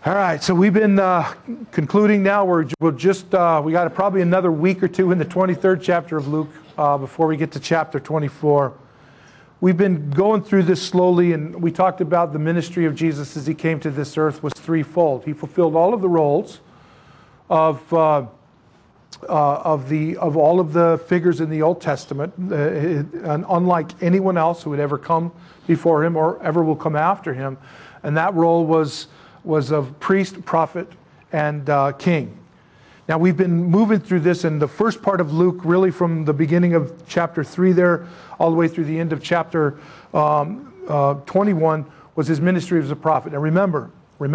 All right, so we've been concluding now. We got probably another week or two in the 23rd chapter of Luke before we get to chapter 24. We've been going through this slowly, and we talked about the ministry of Jesus as he came to this earth was threefold. He fulfilled all of the roles of all of the figures in the Old Testament, and unlike anyone else who would ever come before him or ever will come after him. And that role was of priest, prophet, and king. Now we've been moving through this in the first part of Luke, really from the beginning of chapter 3 there, all the way through the end of chapter 21, was his ministry as a prophet. Now remember,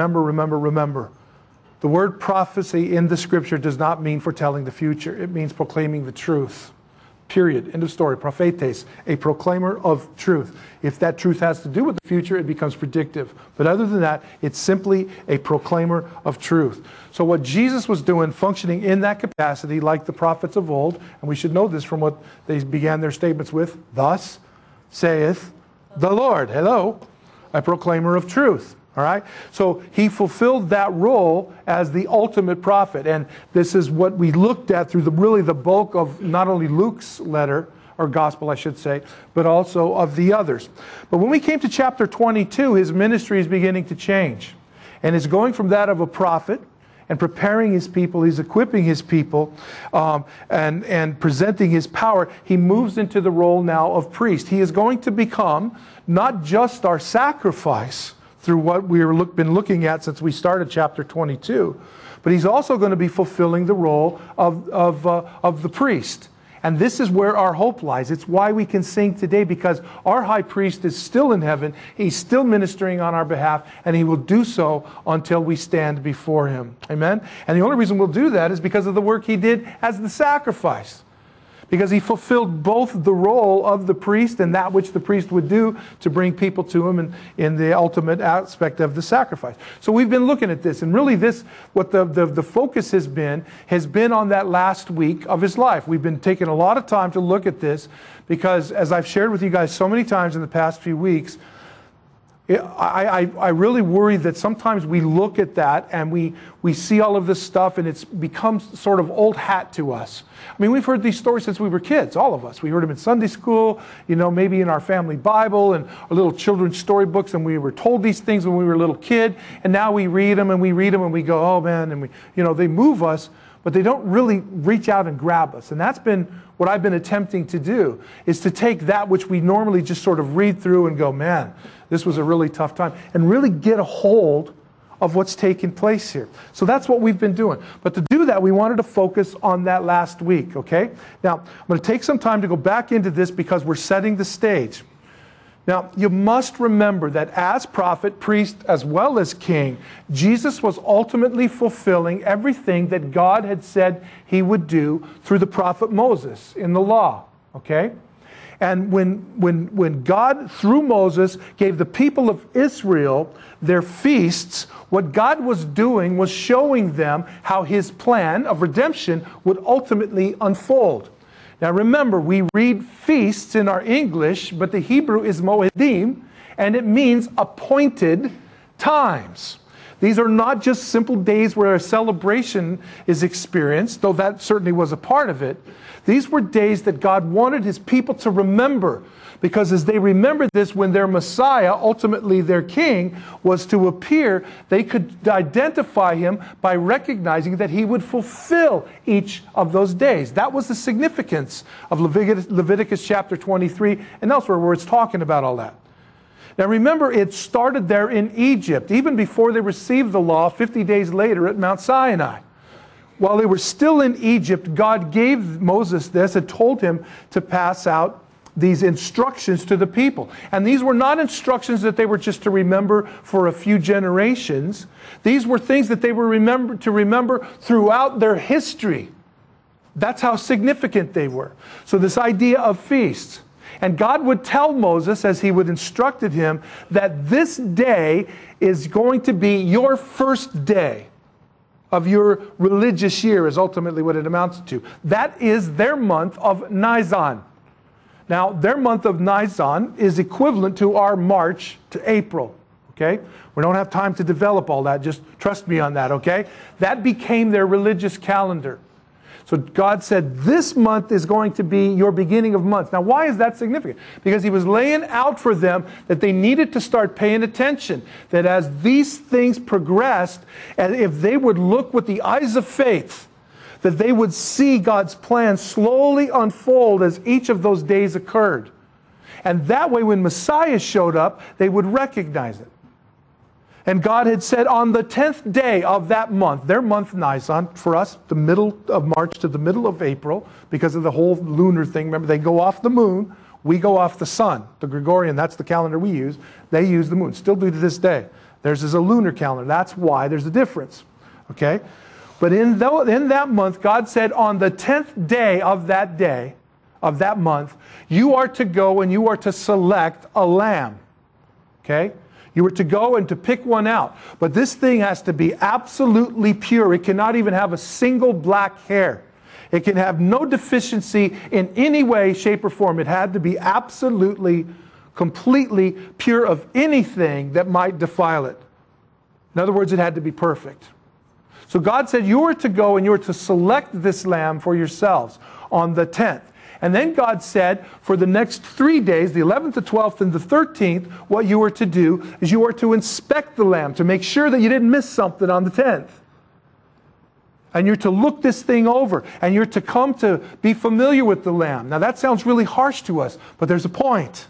the word prophecy in the scripture does not mean foretelling the future. It means proclaiming the truth. Period. End of story. Prophetes, a proclaimer of truth. If that truth has to do with the future, it becomes predictive. But other than that, it's simply a proclaimer of truth. So what Jesus was doing, functioning in that capacity, like the prophets of old, and we should know this from what they began their statements with, thus saith the Lord. Hello, a proclaimer of truth. All right? So he fulfilled that role as the ultimate prophet. And this is what we looked at through the bulk of not only Luke's letter, or gospel I should say, but also of the others. But when we came to chapter 22, his ministry is beginning to change. And it's going from that of a prophet and preparing his people, he's equipping his people, and presenting his power. He moves into the role now of priest. He is going to become not just our sacrifice, through what we've been looking at since we started chapter 22. But he's also going to be fulfilling the role of the priest. And this is where our hope lies. It's why we can sing today, because our high priest is still in heaven. He's still ministering on our behalf, and he will do so until we stand before him. Amen? And the only reason we'll do that is because of the work he did as the sacrifice. Because he fulfilled both the role of the priest and that which the priest would do to bring people to him in the ultimate aspect of the sacrifice. So we've been looking at this, and really what the focus has been on that last week of his life. We've been taking a lot of time to look at this because, as I've shared with you guys so many times in the past few weeks, I really worry that sometimes we look at that and we see all of this stuff and it becomes sort of old hat to us. I mean, we've heard these stories since we were kids, all of us. We heard them in Sunday school, maybe in our family Bible and our little children's storybooks, and we were told these things when we were a little kid, and now we read them and we go, oh man, and they move us, but they don't really reach out and grab us. And that's been what I've been attempting to do, is to take that which we normally just sort of read through and go, man, this was a really tough time, and really get a hold of what's taking place here. So that's what we've been doing. But to do that, we wanted to focus on that last week, okay? Now, I'm going to take some time to go back into this because we're setting the stage. Now, you must remember that as prophet, priest, as well as king, Jesus was ultimately fulfilling everything that God had said he would do through the prophet Moses in the law, okay? And when God, through Moses, gave the people of Israel their feasts, what God was doing was showing them how his plan of redemption would ultimately unfold. Now remember, we read feasts in our English, but the Hebrew is moedim, and it means appointed times. These are not just simple days where a celebration is experienced, though that certainly was a part of it. These were days that God wanted his people to remember, because as they remembered this, when their Messiah, ultimately their king, was to appear, they could identify him by recognizing that he would fulfill each of those days. That was the significance of Leviticus chapter 23 and elsewhere, where it's talking about all that. Now remember, it started there in Egypt, even before they received the law 50 days later at Mount Sinai. While they were still in Egypt, God gave Moses this and told him to pass out these instructions to the people. And these were not instructions that they were just to remember for a few generations. These were things that they were to remember throughout their history. That's how significant they were. So this idea of feasts. And God would tell Moses, as he would instructed him, that this day is going to be your first day of your religious year, is ultimately what it amounts to. That is their month of Nisan. Now, their month of Nisan is equivalent to our March to April. Okay? We don't have time to develop all that. Just trust me on that, okay? That became their religious calendar. So God said, this month is going to be your beginning of months. Now, why is that significant? Because He was laying out for them that they needed to start paying attention. That as these things progressed, and if they would look with the eyes of faith, that they would see God's plan slowly unfold as each of those days occurred. And that way, when Messiah showed up, they would recognize it. And God had said on the 10th day of that month, their month Nisan, for us, the middle of March to the middle of April, because of the whole lunar thing. Remember, they go off the moon, we go off the sun. The Gregorian, that's the calendar we use. They use the moon, still do to this day. Theirs is a lunar calendar. That's why there's a difference. Okay? But in that month, God said on the 10th day, of that month, you are to go and you are to select a lamb. Okay? You were to go and to pick one out. But this thing has to be absolutely pure. It cannot even have a single black hair. It can have no deficiency in any way, shape, or form. It had to be absolutely, completely pure of anything that might defile it. In other words, it had to be perfect. So God said, you are to go and you are to select this lamb for yourselves on the 10th. And then God said, for the next 3 days, the 11th, the 12th, and the 13th, what you are to do is you are to inspect the lamb to make sure that you didn't miss something on the 10th. And you're to look this thing over. And you're to come to be familiar with the lamb. Now that sounds really harsh to us, but there's a point.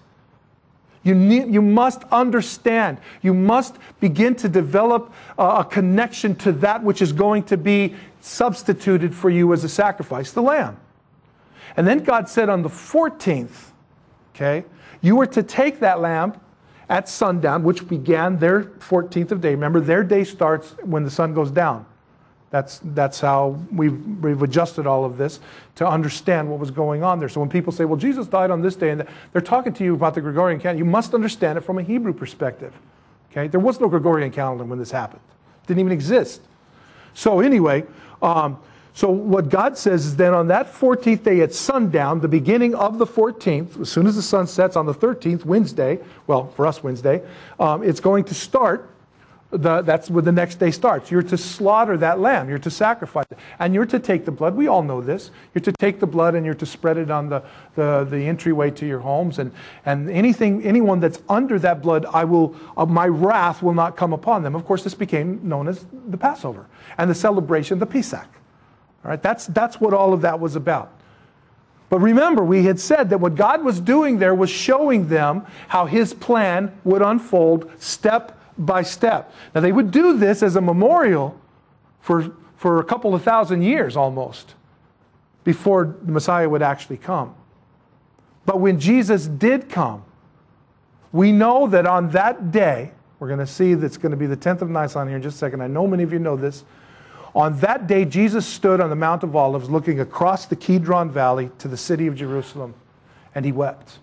You must understand. You must begin to develop a connection to that which is going to be substituted for you as a sacrifice, the lamb. And then God said on the 14th, okay, you were to take that lamb at sundown, which began their 14th of day. Remember, their day starts when the sun goes down. That's how we've adjusted all of this to understand what was going on there. So when people say, well, Jesus died on this day, and they're talking to you about the Gregorian calendar, you must understand it from a Hebrew perspective. Okay? There was no Gregorian calendar when this happened. It didn't even exist. So anyway, so what God says is then on that 14th day at sundown, the beginning of the 14th, as soon as the sun sets on the 13th, Wednesday, well, for us Wednesday, it's going to start. That's where the next day starts. You're to slaughter that lamb. You're to sacrifice it. And you're to take the blood. We all know this. You're to take the blood and you're to spread it on the entryway to your homes. And anyone that's under that blood, my wrath will not come upon them. Of course, this became known as the Passover and the celebration, the Pesach. All right, that's what all of that was about. But remember, we had said that what God was doing there was showing them how His plan would unfold step by step. Now they would do this as a memorial for a couple of thousand years almost before the Messiah would actually come. But when Jesus did come, we know that on that day, we're going to see that's going to be the 10th of Nisan here in just a second. I know many of you know this. On that day, Jesus stood on the Mount of Olives looking across the Kidron Valley to the city of Jerusalem, and He wept.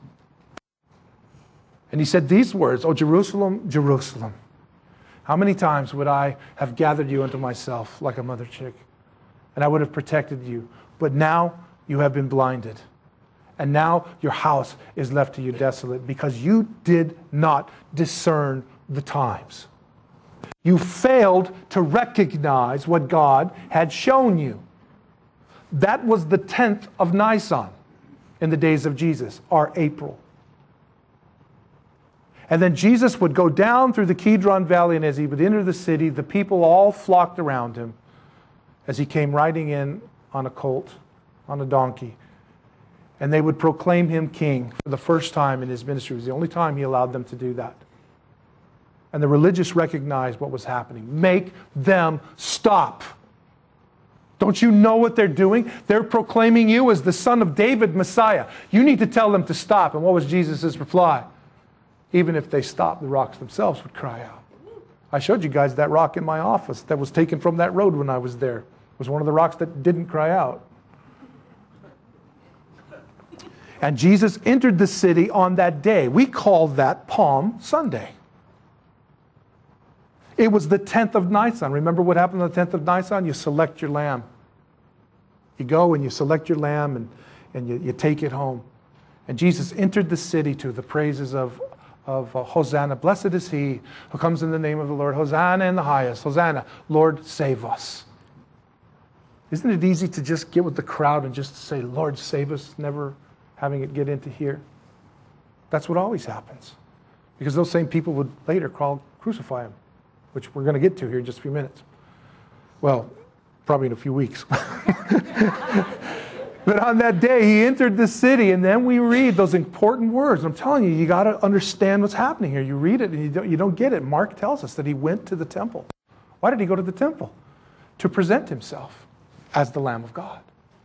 And He said these words, "O Jerusalem, Jerusalem, how many times would I have gathered you unto myself like a mother chick, and I would have protected you, but now you have been blinded, and now your house is left to you desolate, because you did not discern the times." You failed to recognize what God had shown you. That was the 10th of Nisan in the days of Jesus, or April. And then Jesus would go down through the Kidron Valley, and as He would enter the city, the people all flocked around Him as He came riding in on a colt, on a donkey. And they would proclaim Him king for the first time in His ministry. It was the only time He allowed them to do that. And the religious recognized what was happening. Make them stop. Don't you know what they're doing? They're proclaiming you as the Son of David, Messiah. You need to tell them to stop. And what was Jesus' reply? Even if they stopped, the rocks themselves would cry out. I showed you guys that rock in my office that was taken from that road when I was there. It was one of the rocks that didn't cry out. And Jesus entered the city on that day. We call that Palm Sunday. It was the 10th of Nisan. Remember what happened on the 10th of Nisan? You select your lamb. You go and you select your lamb and you take it home. And Jesus entered the city to the praises of Hosanna. Blessed is he who comes in the name of the Lord. Hosanna in the highest. Hosanna. Lord, save us. Isn't it easy to just get with the crowd and just say, Lord, save us, never having it get into here? That's what always happens. Because those same people would later crucify him, which we're going to get to here in just a few minutes. Well, probably in a few weeks. But on that day, he entered the city, and then we read those important words. I'm telling you, you got to understand what's happening here. You read it, and you don't get it. Mark tells us that he went to the temple. Why did he go to the temple? To present himself as the Lamb of God.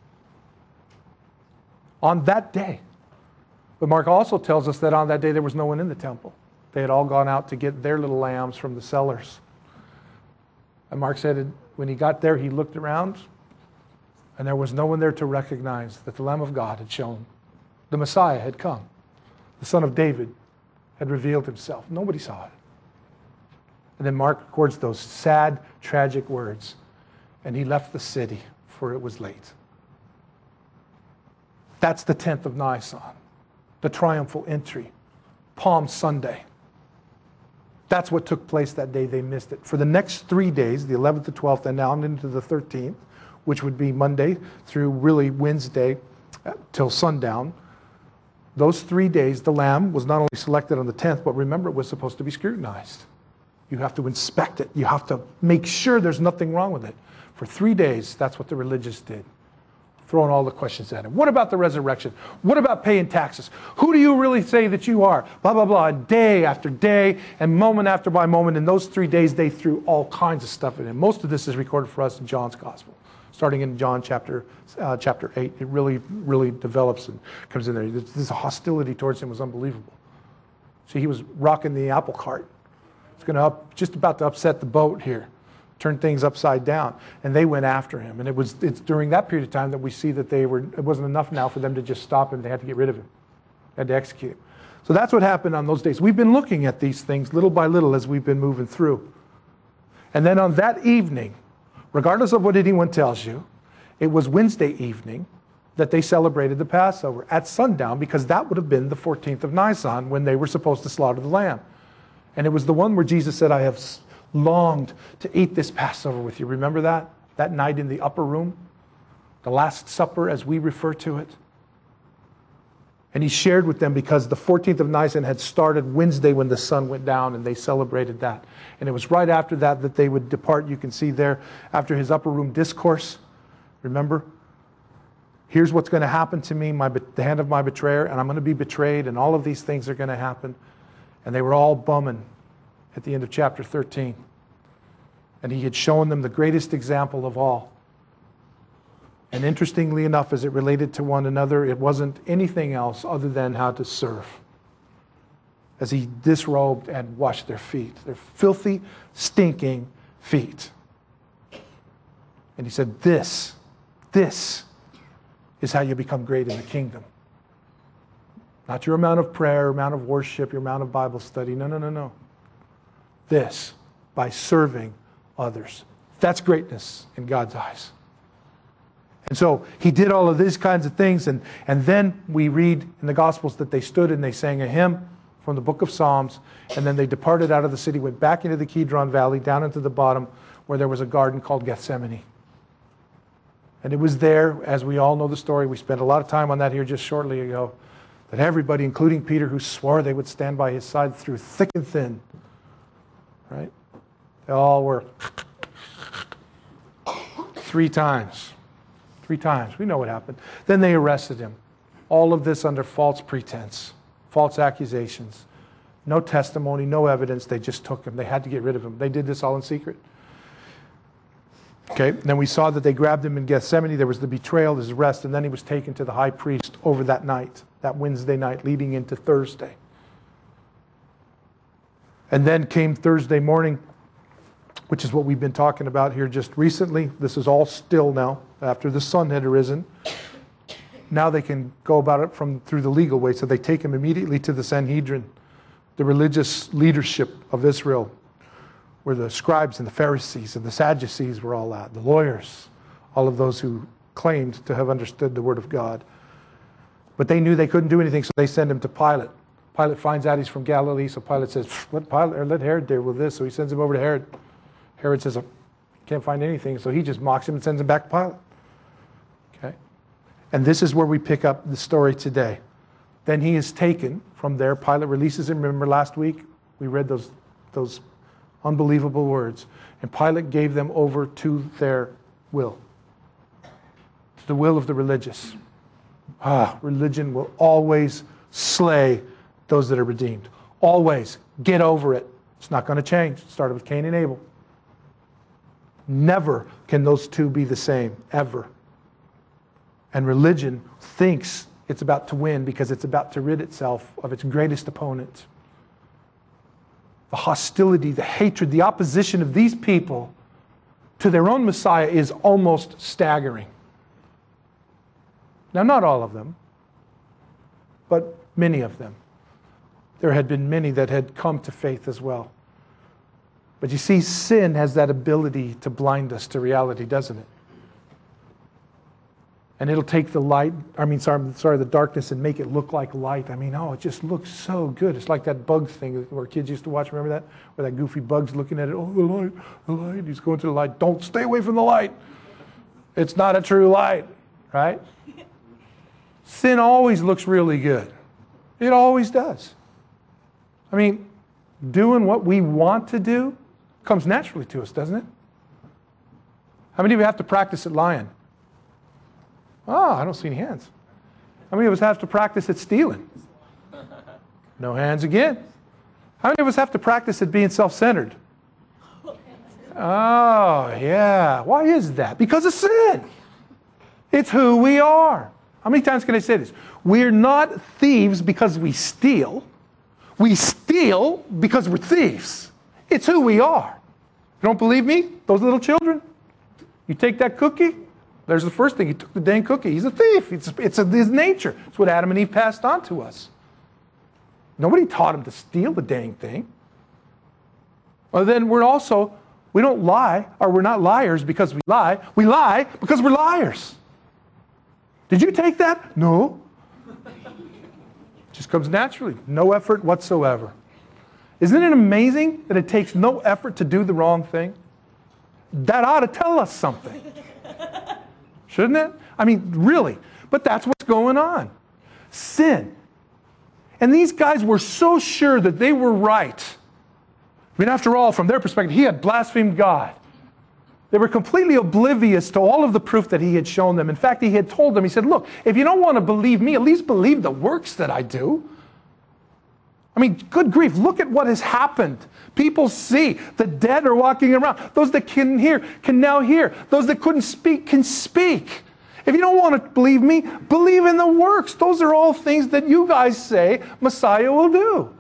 On that day. But Mark also tells us that on that day, there was no one in the temple. They had all gone out to get their little lambs from the sellers. And Mark said when he got there, he looked around, and there was no one there to recognize that the Lamb of God had shown. The Messiah had come. The Son of David had revealed himself. Nobody saw it. And then Mark records those sad, tragic words. And he left the city, for it was late. That's the 10th of Nisan, the triumphal entry, Palm Sunday. That's what took place that day. They missed it. For the next 3 days, the 11th, the 12th, and now into the 13th, which would be Monday through really Wednesday till sundown. Those 3 days, the lamb was not only selected on the 10th, but remember, it was supposed to be scrutinized. You have to inspect it. You have to make sure there's nothing wrong with it. For 3 days, that's what the religious did. Throwing all the questions at him. What about the resurrection? What about paying taxes? Who do you really say that you are? Blah, blah, blah. Day after day and moment after by moment. In those 3 days, they threw all kinds of stuff at him. Most of this is recorded for us in John's Gospel. Starting in John chapter 8, it really develops and comes in there. This hostility towards him was unbelievable. See, he was rocking the apple cart. It's going to just about to upset the boat here, turn things upside down, and they went after him. And it's during that period of time that we see that it wasn't enough now for them to just stop him. They had to get rid of him. They had to execute him. So that's what happened on those days. We've been looking at these things little by little as we've been moving through. And then on that evening, regardless of what anyone tells you, it was Wednesday evening that they celebrated the Passover at sundown, because that would have been the 14th of Nisan when they were supposed to slaughter the lamb. And it was the one where Jesus said, I have longed to eat this Passover with you. Remember that? That night in the upper room? The Last Supper, as we refer to it. And he shared with them because the 14th of Nisan had started Wednesday when the sun went down, and they celebrated that. And it was right after that that they would depart. You can see there, after his upper room discourse. Remember? Here's what's going to happen to me, the hand of my betrayer, and I'm going to be betrayed, and all of these things are going to happen. And they were all bumming at the end of chapter 13. And he had shown them the greatest example of all. And interestingly enough, as it related to one another, it wasn't anything else other than how to serve. As he disrobed and washed their feet, their filthy, stinking feet. And he said, this is how you become great in the kingdom. Not your amount of prayer, amount of worship, your amount of Bible study. No. This, by serving others. That's greatness in God's eyes. And so he did all of these kinds of things, and then we read in the Gospels that they stood and they sang a hymn from the book of Psalms, and then they departed out of the city, went back into the Kidron Valley, down into the bottom, where there was a garden called Gethsemane. And it was there, as we all know the story, we spent a lot of time on that here just shortly ago, that everybody, including Peter, who swore they would stand by his side through thick and thin, right? They all were 3 times. 3 times. We know what happened. Then they arrested him. All of this under false pretense, false accusations. No testimony, no evidence. They just took him. They had to get rid of him. They did this all in secret. Okay, then we saw that they grabbed him in Gethsemane. There was the betrayal, his arrest, and then he was taken to the high priest over that night, that Wednesday night, leading into Thursday. And then came Thursday morning, which is what we've been talking about here just recently. This is all still now, after the sun had arisen. Now they can go about it through the legal way. So they take him immediately to the Sanhedrin, the religious leadership of Israel, where the scribes and the Pharisees and the Sadducees were all at, the lawyers, all of those who claimed to have understood the Word of God. But they knew they couldn't do anything, so they sent him to Pilate. Pilate finds out he's from Galilee, so Pilate says, let Herod deal with this. So he sends him over to Herod. Herod says, can't find anything, so he just mocks him and sends him back to Pilate. Okay? And this is where we pick up the story today. Then he is taken from there. Pilate releases him. Remember last week we read those unbelievable words. And Pilate gave them over to their will, to the will of the religious. Religion will always slay those that are redeemed. Always. Get over it. It's not going to change. It started with Cain and Abel. Never can those two be the same, ever. And religion thinks it's about to win because it's about to rid itself of its greatest opponent. The hostility, the hatred, the opposition of these people to their own Messiah is almost staggering. Now, not all of them, but many of them. There had been many that had come to faith as well. But you see, sin has that ability to blind us to reality, doesn't it? And it'll take the darkness and make it look like light. It just looks so good. It's like that bug thing where kids used to watch, remember that? Where that goofy bug's looking at it, oh, the light, he's going to the light. Don't stay away from the light. It's not a true light, right? Sin always looks really good. It always does. Doing what we want to do comes naturally to us, doesn't it? How many of you have to practice at lying? I don't see any hands. How many of us have to practice at stealing? No hands again. How many of us have to practice at being self-centered? Oh, yeah. Why is that? Because of sin. It's who we are. How many times can I say this? We're not thieves because we steal. We steal because we're thieves. It's who we are. You don't believe me? Those little children? You take that cookie, there's the first thing. He took the dang cookie. He's a thief. It's his nature. It's what Adam and Eve passed on to us. Nobody taught him to steal the dang thing. Well, then we don't lie, or we're not liars because we lie. We lie because we're liars. Did you take that? No. It just comes naturally. No effort whatsoever. Isn't it amazing that it takes no effort to do the wrong thing? That ought to tell us something. Shouldn't it? Really. But that's what's going on. Sin. And these guys were so sure that they were right. After all, from their perspective, he had blasphemed God. They were completely oblivious to all of the proof that he had shown them. In fact, he had told them, he said, look, if you don't want to believe me, at least believe the works that I do. Good grief, look at what has happened. People see. The dead are walking around. Those that can hear can now hear. Those that couldn't speak can speak. If you don't want to believe me, believe in the works. Those are all things that you guys say Messiah will do.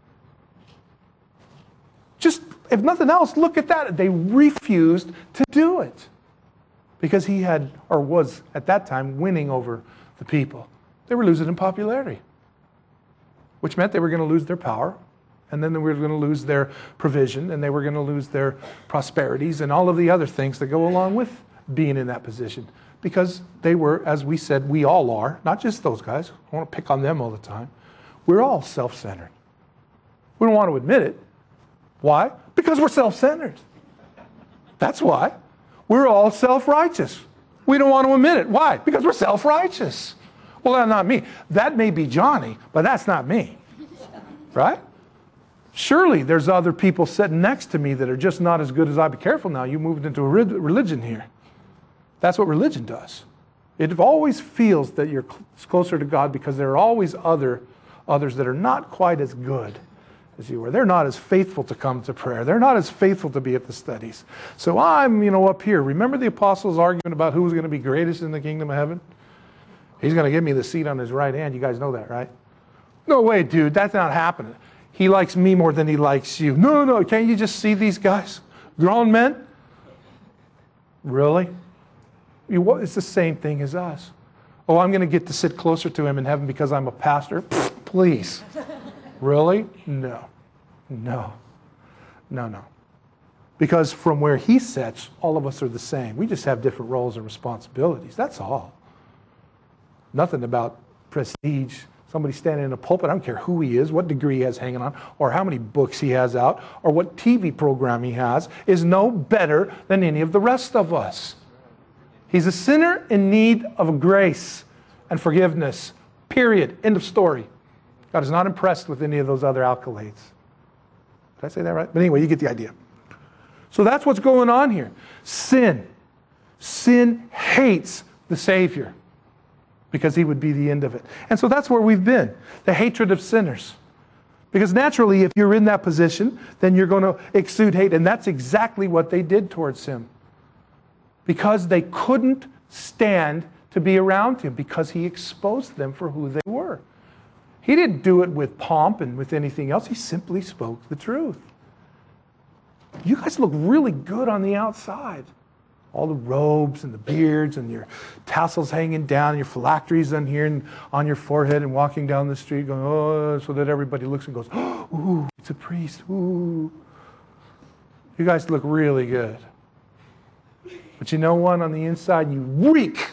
Just, if nothing else, look at that. They refused to do it because he had, or was at that time, winning over the people. They were losing in popularity, which meant they were going to lose their power, and then they were going to lose their provision, and they were going to lose their prosperities and all of the other things that go along with being in that position. Because they were, as we said, we all are, not just those guys. I want to pick on them all the time. We're all self-centered. We don't want to admit it. Why? Because we're self-centered. That's why. We're all self-righteous. We don't want to admit it. Why? Because we're self-righteous. Well, that's not me. That may be Johnny, but that's not me. Right? Surely there's other people sitting next to me that are just not as good as I. Be careful now. You moved into a religion here. That's what religion does. It always feels that you're closer to God because there are always others that are not quite as good as you are. They're not as faithful to come to prayer. They're not as faithful to be at the studies. So I'm, up here. Remember the apostles' argument about who was going to be greatest in the kingdom of heaven? He's going to give me the seat on his right hand. You guys know that, right? No way, dude. That's not happening. He likes me more than he likes you. No. Can't you just see these guys? Grown men? Really? It's the same thing as us. Oh, I'm going to get to sit closer to him in heaven because I'm a pastor? Pfft, please. Really? No. Because from where he sits, all of us are the same. We just have different roles and responsibilities. That's all. Nothing about prestige. Somebody standing in a pulpit, I don't care who he is, what degree he has hanging on, or how many books he has out, or what TV program he has, is no better than any of the rest of us. He's a sinner in need of grace and forgiveness. Period. End of story. God is not impressed with any of those other accolades. Did I say that right? But anyway, you get the idea. So that's what's going on here. Sin. Sin hates the Savior because he would be the end of it. And so that's where we've been. The hatred of sinners. Because naturally, if you're in that position, then you're going to exude hate. And that's exactly what they did towards him. Because they couldn't stand to be around him because he exposed them for who they were. He didn't do it with pomp and with anything else. He simply spoke the truth. You guys look really good on the outside. All the robes and the beards and your tassels hanging down, and your phylacteries on here and on your forehead, and walking down the street going, oh, so that everybody looks and goes, oh, ooh, it's a priest. Ooh. You guys look really good. But you know what? On the inside, you reek.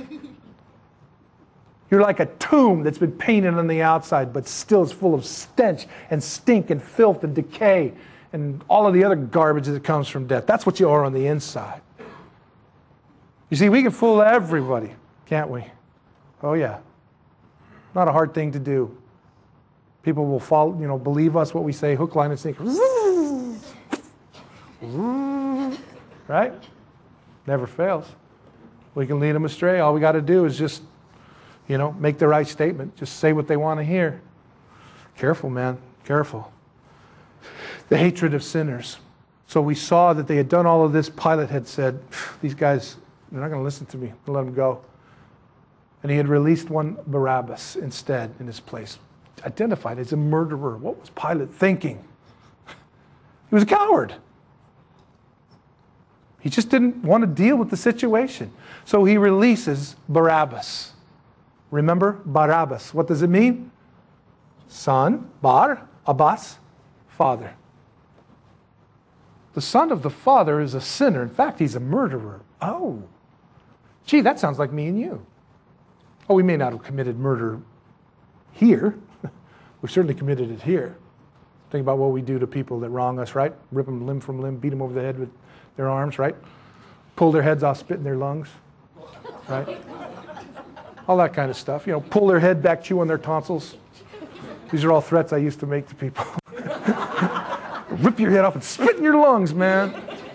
You're like a tomb that's been painted on the outside, but still is full of stench and stink and filth and decay and all of the other garbage that comes from death. That's what you are on the inside. You see, we can fool everybody, can't we? Oh, yeah. Not a hard thing to do. People will follow, believe us what we say, hook, line, and sinker. Right? Never fails. We can lead them astray. All we got to do is just, make the right statement. Just say what they want to hear. Careful, man. Careful. The hatred of sinners. So we saw that they had done all of this. Pilate had said, these guys, they're not going to listen to me. I'll let them go. And he had released one Barabbas instead in his place. Identified as a murderer. What was Pilate thinking? He was a coward. He just didn't want to deal with the situation. So he releases Barabbas. Remember, Barabbas. What does it mean? Son, Bar, Abbas, father. The son of the father is a sinner. In fact, he's a murderer. Oh. Gee, that sounds like me and you. Oh, we may not have committed murder here. We've certainly committed it here. Think about what we do to people that wrong us, right? Rip them limb from limb, beat them over the head with their arms, right? Pull their heads off, spit in their lungs, right? All that kind of stuff. Pull their head back, chew on their tonsils. These are all threats I used to make to people. Rip your head off and spit in your lungs, man.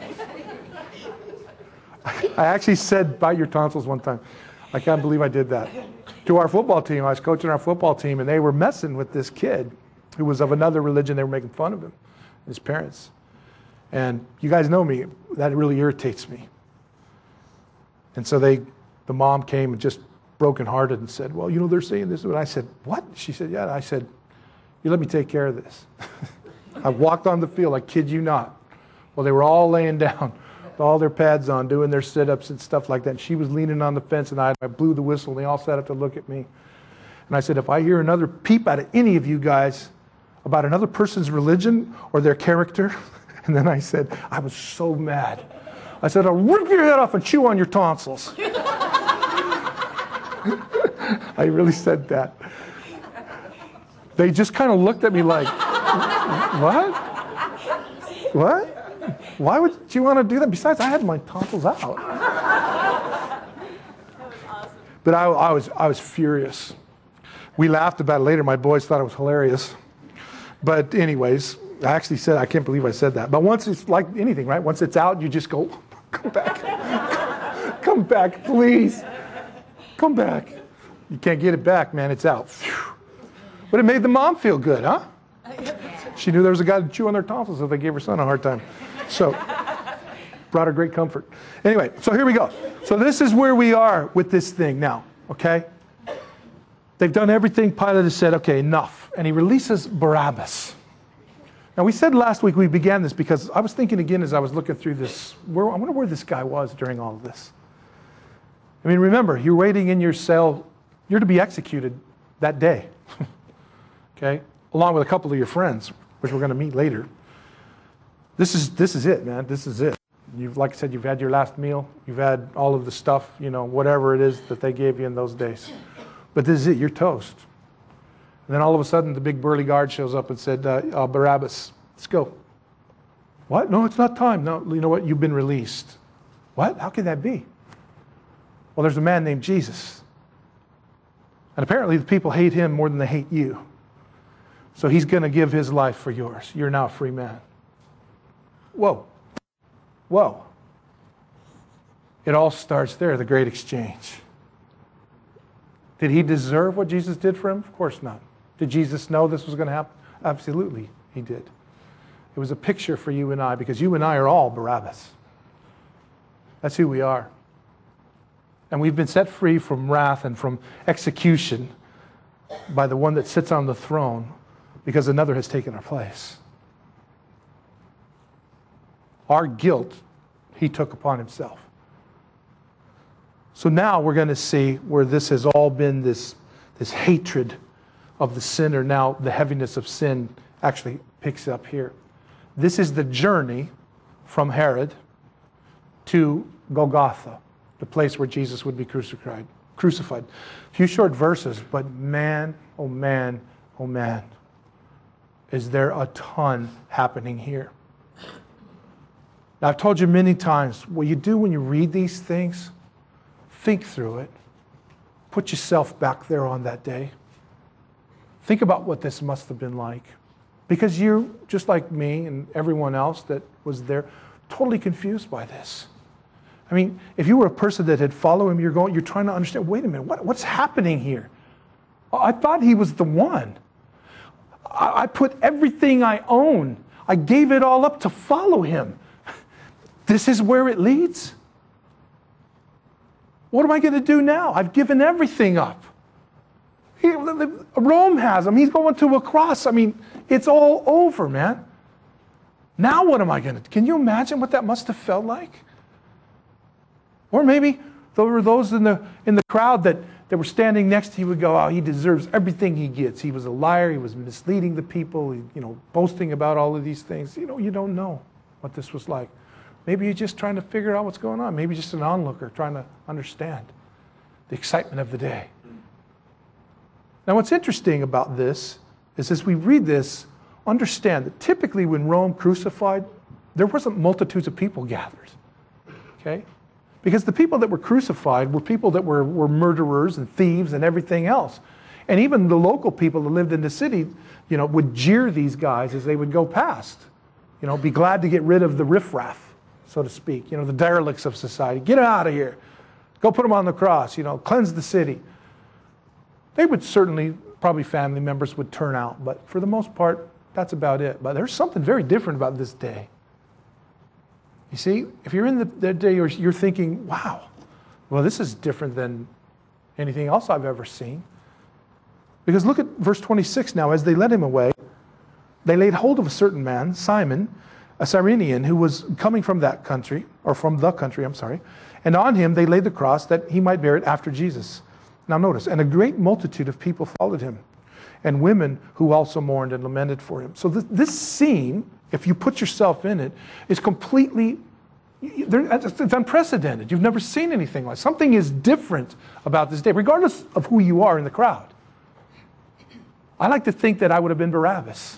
I actually said, bite your tonsils one time. I can't believe I did that. To our football team, I was coaching our football team, and they were messing with this kid who was of another religion. They were making fun of him, his parents. And you guys know me, that really irritates me. And so the mom came and just brokenhearted and said, well, they're saying this. And I said, what? She said, yeah. I said, you let me take care of this. I walked on the field, I kid you not. Well, they were all laying down with all their pads on, doing their sit-ups and stuff like that. And she was leaning on the fence, and I blew the whistle, and they all sat up to look at me. And I said, if I hear another peep out of any of you guys about another person's religion or their character, and then I said, I was so mad. I said, I'll rip your head off and chew on your tonsils. I really said that. They just kind of looked at me like, what? What? Why would you want to do that? Besides, I had my tonsils out. But I was furious. We laughed about it later. My boys thought it was hilarious. But anyways, I actually said, I can't believe I said that. But once it's like anything, right? Once it's out, you just go, come back. Come back, please. Come back. You can't get it back, man. It's out. Phew. But it made the mom feel good, huh? She knew there was a guy to chew on their tonsils if they gave her son a hard time. So, brought her great comfort. Anyway, so here we go. So this is where we are with this thing now, okay? They've done everything. Pilate has said, okay, enough. And he releases Barabbas. Now, we said last week we began this because I was thinking again as I was looking through this, I wonder where this guy was during all of this. I mean, remember, you're waiting in your cell. You're to be executed that day, okay? Along with a couple of your friends, which we're going to meet later. This is it, man. This is it. Like I said, you've had your last meal. You've had all of the stuff, whatever it is that they gave you in those days. But this is it. You're toast. And then all of a sudden, the big burly guard shows up and said, Barabbas, let's go. What? No, it's not time. No, you know what? You've been released. What? How can that be? Well, there's a man named Jesus. And apparently the people hate him more than they hate you. So he's going to give his life for yours. You're now a free man. Whoa. Whoa. It all starts there, the great exchange. Did he deserve what Jesus did for him? Of course not. Did Jesus know this was going to happen? Absolutely, he did. It was a picture for you and I, because you and I are all Barabbas. That's who we are. And we've been set free from wrath and from execution by the one that sits on the throne, because another has taken our place. Our guilt, he took upon himself. So now we're going to see where this has all been this hatred of the sinner. Now the heaviness of sin actually picks up here. This is the journey from Herod to Golgotha, the place where Jesus would be crucified. A few short verses, but man, oh man, oh man, is there a ton happening here. Now, I've told you many times, what you do when you read these things, think through it. Put yourself back there on that day. Think about what this must have been like. Because you're, just like me and everyone else that was there, totally confused by this. I mean, if you were a person that had followed him, you're trying to understand, wait a minute, what's happening here? I thought he was the one. I put everything I own, I gave it all up to follow him. This is where it leads? What am I going to do now? I've given everything up. Rome has him. He's going to a cross. I mean, it's all over, man. Now what am I going to do? Can you imagine what that must have felt like? Or maybe there were those in the crowd that were standing next to you would go, oh, he deserves everything he gets. He was a liar. He was misleading the people, boasting about all of these things. You don't know what this was like. Maybe you're just trying to figure out what's going on. Maybe just an onlooker trying to understand the excitement of the day. Now, what's interesting about this is, as we read this, understand that typically when Rome crucified, there wasn't multitudes of people gathered. Okay? Because the people that were crucified were people that were murderers and thieves and everything else. And even the local people that lived in the city, would jeer these guys as they would go past. Be glad to get rid of the riffraff, so to speak, the derelicts of society. Get them out of here. Go put them on the cross, cleanse the city. They would certainly, probably family members would turn out, but for the most part, that's about it. But there's something very different about this day. You see, if you're in the day, you're thinking, wow, well, this is different than anything else I've ever seen. Because look at verse 26 now. As they led him away, they laid hold of a certain man, Simon, a Cyrenian, who was coming from that country, or from the country, and on him they laid the cross that he might bear it after Jesus. Now notice, and a great multitude of people followed him, and women who also mourned and lamented for him. So this scene, if you put yourself in it, is completely, it's unprecedented. You've never seen anything like it. Something is different about this day, regardless of who you are in the crowd. I like to think that I would have been Barabbas.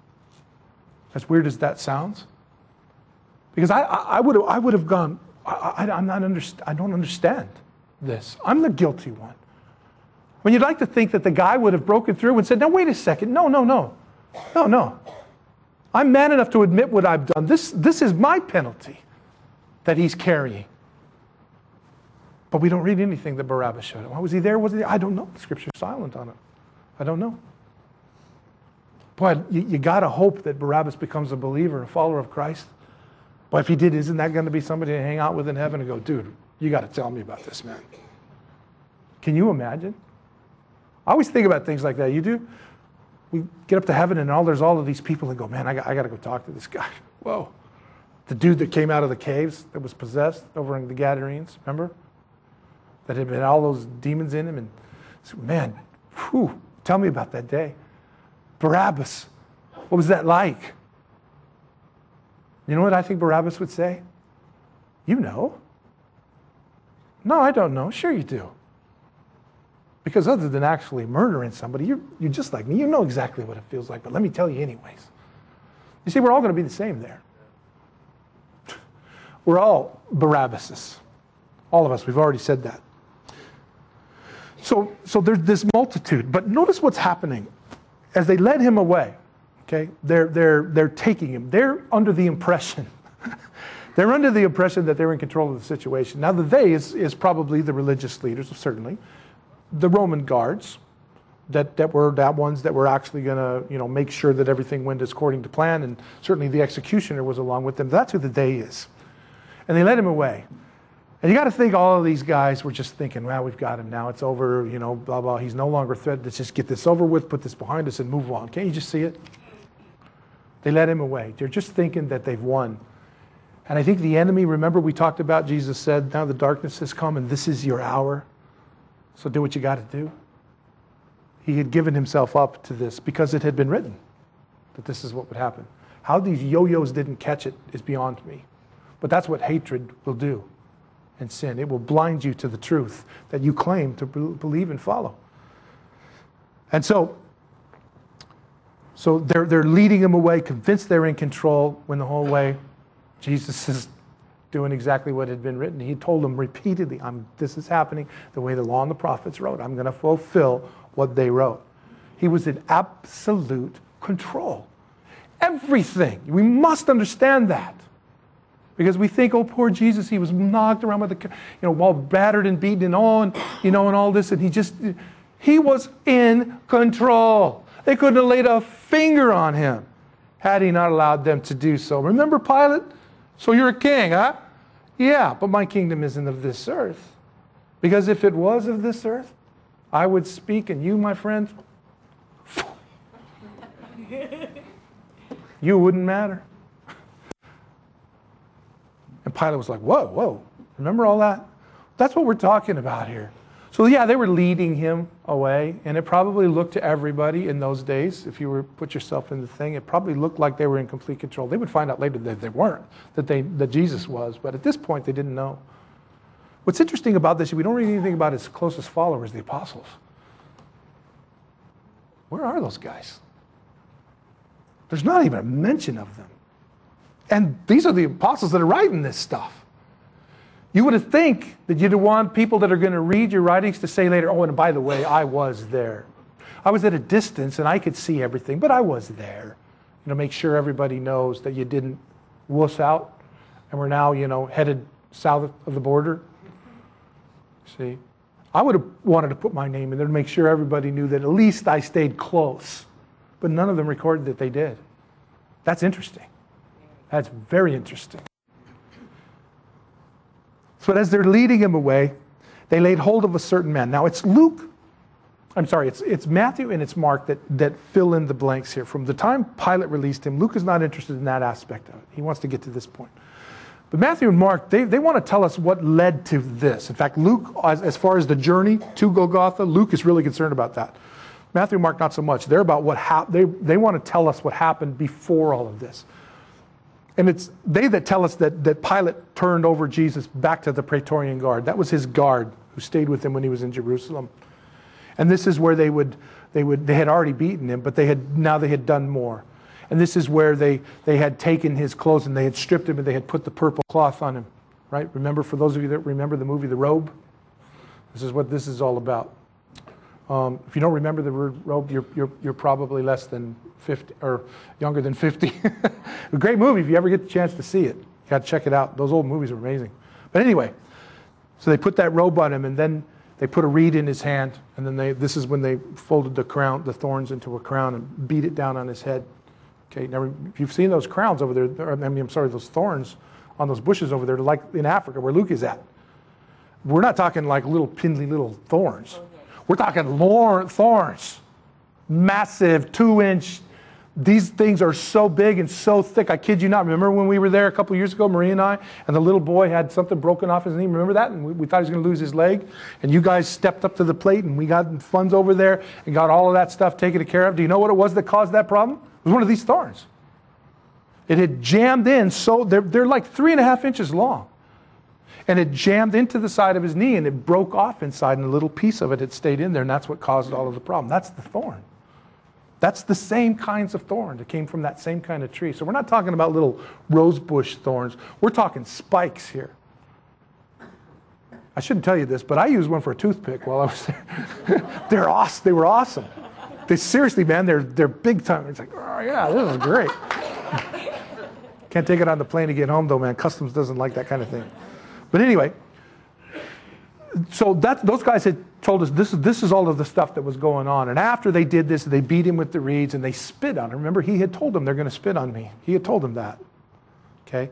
As weird as that sounds. Because I would have gone, I don't understand this. I'm the guilty one. When you'd like to think that the guy would have broken through and said, no, wait a second, no. I'm man enough to admit what I've done. This is my penalty that he's carrying. But we don't read anything that Barabbas showed him. Why was he there? Was he there? I don't know. The Scripture's silent on it. I don't know. But you got to hope that Barabbas becomes a believer, a follower of Christ. But if he did, isn't that going to be somebody to hang out with in heaven and go, dude, you got to tell me about this, man. Can you imagine? I always think about things like that. You do? We get up to heaven and there's all of these people and go, man, I got to go talk to this guy. Whoa. The dude that came out of the caves that was possessed over in the Gadarenes, remember? That had been all those demons in him. And man, tell me about that day. Barabbas, what was that like? You know what I think Barabbas would say? You know. No, I don't know. Sure you do. Because other than actually murdering somebody, you're just like me. You know exactly what it feels like, but let me tell you anyways. You see, we're all going to be the same there. We're all Barabbases. All of us, we've already said that. So there's this multitude. But notice what's happening. As they led him away, okay, they're taking him. They're under the impression. They're under the impression that they're in control of the situation. Now the they is probably the religious leaders, certainly. The Roman guards that were ones that were actually going to make sure that everything went according to plan, and certainly the executioner was along with them. That's who the they is. And they led him away. And you got to think all of these guys were just thinking, well, we've got him now. It's over, blah, blah. He's no longer a threat. Let's just get this over with, put this behind us and move on. Can't you just see it? They led him away. They're just thinking that they've won. And I think the enemy, remember we talked about, Jesus said, now the darkness has come and this is your hour. So do what you got to do. He had given himself up to this because it had been written that this is what would happen. How these yo-yos didn't catch it is beyond me. But that's what hatred will do and sin. It will blind you to the truth that you claim to believe and follow. And so they're leading him away, convinced they're in control, when the whole way Jesus is doing exactly what had been written. He told them repeatedly, this is happening the way the law and the prophets wrote. I'm going to fulfill what they wrote. He was in absolute control. Everything. We must understand that. Because we think, oh, poor Jesus, he was knocked around with all battered and beaten and all, and all this, and he was in control. They couldn't have laid a finger on him had he not allowed them to do so. Remember Pilate? So you're a king, huh? Yeah, but my kingdom isn't of this earth. Because if it was of this earth, I would speak, and you, my friend, you wouldn't matter. And Pilate was like, whoa, remember all that? That's what we're talking about here. So yeah, they were leading him away, and it probably looked to everybody in those days, if you were put yourself in the thing, it probably looked like they were in complete control. They would find out later that they weren't, that Jesus was, but at this point they didn't know. What's interesting about this, we don't read anything about his closest followers, the apostles. Where are those guys? There's not even a mention of them. And these are the apostles that are writing this stuff. You would think that you'd want people that are going to read your writings to say later, oh, and by the way, I was there. I was at a distance and I could see everything, but I was there. Make sure everybody knows that you didn't wuss out and we're now, headed south of the border. See, I would have wanted to put my name in there to make sure everybody knew that at least I stayed close. But none of them recorded that they did. That's interesting. That's very interesting. So as they're leading him away, they laid hold of a certain man. Now it's Matthew and it's Mark that fill in the blanks here. From the time Pilate released him, Luke is not interested in that aspect of it. He wants to get to this point. But Matthew and Mark, they want to tell us what led to this. In fact, Luke, as far as the journey to Golgotha, Luke is really concerned about that. Matthew and Mark, not so much. They're about what happened. They want to tell us what happened before all of this. And it's they that tell us that Pilate turned over Jesus back to the Praetorian Guard. That was his guard who stayed with him when he was in Jerusalem. And this is where they had already beaten him, but they had done more. And this is where they had taken his clothes and they had stripped him and they had put the purple cloth on him. Right? Remember, for those of you that remember the movie The Robe, this is what this is all about. If you don't remember the Robe, you're probably less than 50 or younger than 50. A great movie if you ever get the chance to see it. You got to check it out. Those old movies are amazing. But anyway, so they put that robe on him, and then they put a reed in his hand, and then this is when they folded the thorns into a crown and beat it down on his head. Okay, now if you've seen those crowns over there, those thorns on those bushes over there, like in Africa where Luke is at. We're not talking like little pindly little thorns. We're talking thorns, massive 2-inch. These things are so big and so thick. I kid you not. Remember when we were there a couple of years ago, Marie and I, and the little boy had something broken off his knee? Remember that? And we thought he was going to lose his leg. And you guys stepped up to the plate, and we got funds over there and got all of that stuff taken care of. Do you know what it was that caused that problem? It was one of these thorns. It had jammed in, so they're like 3.5 inches long. And it jammed into the side of his knee, and it broke off inside, and a little piece of it had stayed in there, and that's what caused all of the problem. That's the thorn. That's the same kinds of thorn that came from that same kind of tree. So we're not talking about little rose bush thorns. We're talking spikes here. I shouldn't tell you this, but I used one for a toothpick while I was there. They're awesome. They were awesome. They seriously, man, they're big time. It's like, oh yeah, this is great. Can't take it on the plane to get home though, man. Customs doesn't like that kind of thing. But anyway, so those guys had told us this is all of the stuff that was going on. And after they did this, they beat him with the reeds and they spit on him. Remember, he had told them they're going to spit on me. He had told them that. Okay?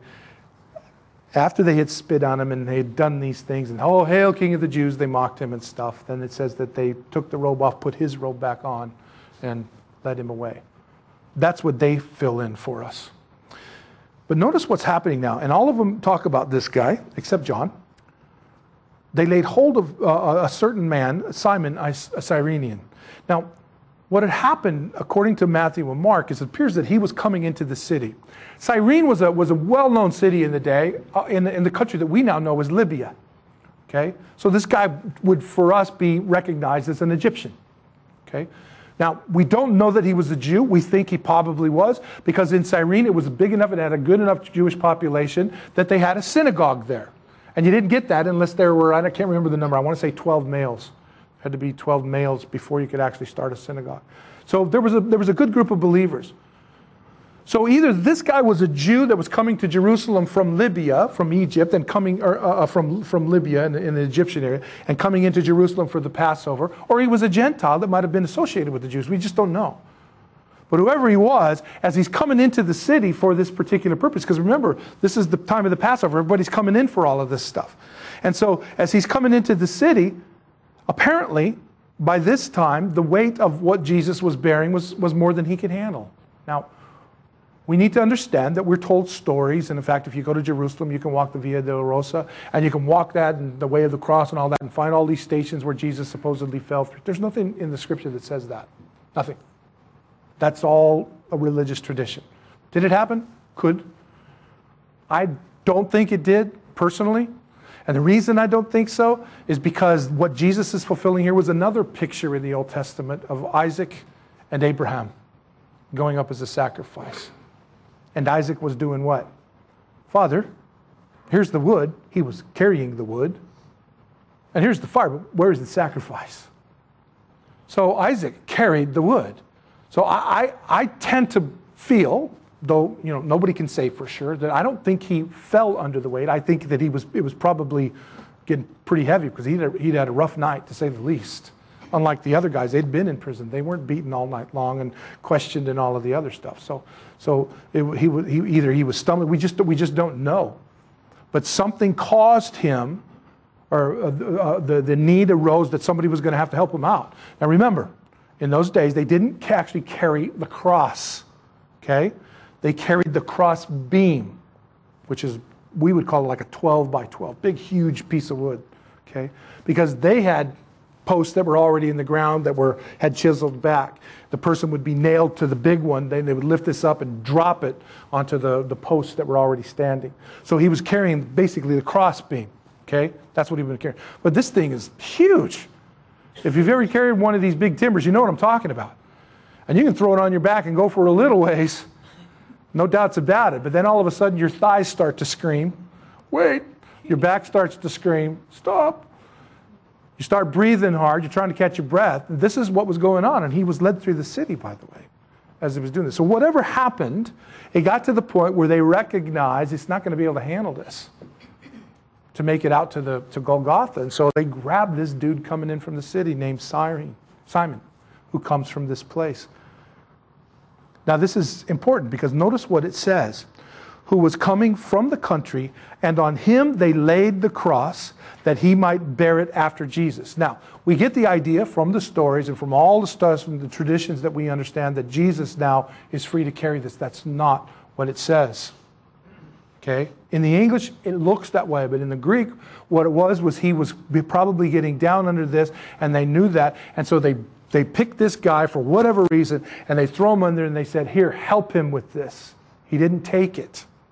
After they had spit on him and they had done these things, and oh, hail King of the Jews, they mocked him and stuff. Then it says that they took the robe off, put his robe back on, and led him away. That's what they fill in for us. But notice what's happening now. And all of them talk about this guy, except John. They laid hold of a certain man, Simon, a Cyrenian. Now, what had happened, according to Matthew and Mark, is it appears that he was coming into the city. Cyrene was a well-known city in the day, in the country that we now know as Libya. Okay? So this guy would, for us, be recognized as an Egyptian. Okay? Now, we don't know that he was a Jew. We think he probably was, because in Cyrene it was big enough, it had a good enough Jewish population that they had a synagogue there. And you didn't get that unless there were, I can't remember the number, I want to say 12 males. It had to be 12 males before you could actually start a synagogue. So there was a good group of believers. So either this guy was a Jew that was coming to Jerusalem from Libya, from Egypt, and coming from Libya in the Egyptian area, and coming into Jerusalem for the Passover, or he was a Gentile that might have been associated with the Jews. We just don't know. But whoever he was, as he's coming into the city for this particular purpose, because remember, this is the time of the Passover, everybody's coming in for all of this stuff. And so as he's coming into the city, apparently, by this time, the weight of what Jesus was bearing was more than he could handle. Now, we need to understand that we're told stories, and in fact, if you go to Jerusalem, you can walk the Via Dolorosa, and you can walk that and the way of the cross and all that, and find all these stations where Jesus supposedly fell through. There's nothing in the scripture that says that. Nothing. That's all a religious tradition. Did it happen? Could. I don't think it did, personally. And the reason I don't think so is because what Jesus is fulfilling here was another picture in the Old Testament of Isaac and Abraham going up as a sacrifice. And Isaac was doing what? Father, here's the wood. He was carrying the wood. And here's the fire, but where is the sacrifice? So Isaac carried the wood. So I tend to feel, though nobody can say for sure, that I don't think he fell under the weight. I think that it was probably getting pretty heavy because he'd had a rough night, to say the least. Unlike the other guys, they'd been in prison. They weren't beaten all night long and questioned and all of the other stuff. So he was stumbling. We just don't know. But something caused him, or the need arose that somebody was going to have to help him out. Now remember, in those days, they didn't actually carry the cross. Okay? They carried the cross beam, which is, we would call it like a 12 by 12, big, huge piece of wood. Okay? Because they had posts that were already in the ground that had chiseled back. The person would be nailed to the big one. Then they would lift this up and drop it onto the posts that were already standing. So he was carrying basically the cross beam. Okay? That's what he was carrying. But this thing is huge. If you've ever carried one of these big timbers, you know what I'm talking about. And you can throw it on your back and go for a little ways. No doubts about it. But then all of a sudden your thighs start to scream. Wait. Your back starts to scream. Stop. You start breathing hard. You're trying to catch your breath. And this is what was going on. And he was led through the city, by the way, as he was doing this. So whatever happened, it got to the point where they recognized it's not going to be able to handle this to make it out to Golgotha. And so they grabbed this dude coming in from the city named Simon, who comes from this place. Now this is important because notice what it says. Who was coming from the country, and on him they laid the cross that he might bear it after Jesus. Now, we get the idea from the stories and from all the stuff, from the traditions that we understand, that Jesus now is free to carry this. That's not what it says. Okay? In the English, it looks that way, but in the Greek, what it was he was probably getting down under this, and they knew that, and so they picked this guy for whatever reason, and they throw him under, and they said, here, help him with this. He didn't take it.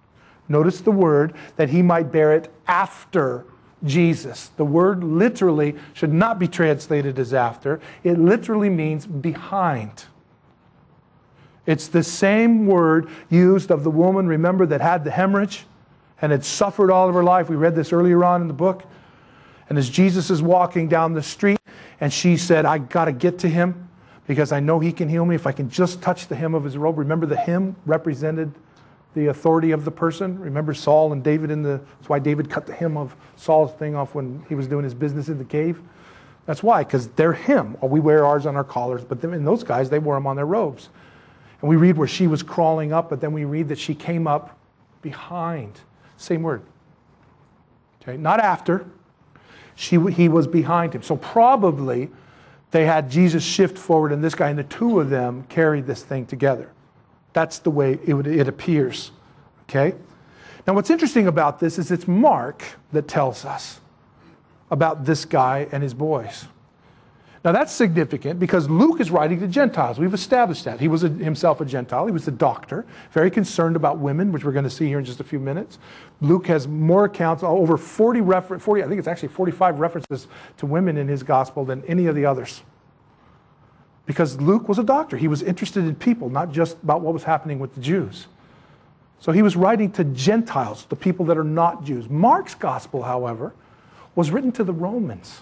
Notice the word, that he might bear it after Jesus. The word literally should not be translated as after. It literally means behind. It's the same word used of the woman, remember, that had the hemorrhage and had suffered all of her life. We read this earlier on in the book. And as Jesus is walking down the street, and she said, I got to get to him because I know he can heal me if I can just touch the hem of his robe. Remember, the hem represented the authority of the person. Remember Saul and David that's why David cut the hem of Saul's thing off when he was doing his business in the cave. That's why, because they're hem. Well, we wear ours on our collars, but in those guys, they wore them on their robes. And we read where she was crawling up, but then we read that she came up behind. Same word. Okay, not after. He was behind him. So probably they had Jesus shift forward and this guy, and the two of them carried this thing together. That's the way it appears. Okay? Now what's interesting about this is it's Mark that tells us about this guy and his boys. Now that's significant because Luke is writing to Gentiles. We've established that. He was himself a Gentile. He was a doctor, very concerned about women, which we're going to see here in just a few minutes. Luke has more accounts, over 40, I think it's actually 45 references to women in his gospel than any of the others. Because Luke was a doctor. He was interested in people, not just about what was happening with the Jews. So he was writing to Gentiles, the people that are not Jews. Mark's gospel, however, was written to the Romans.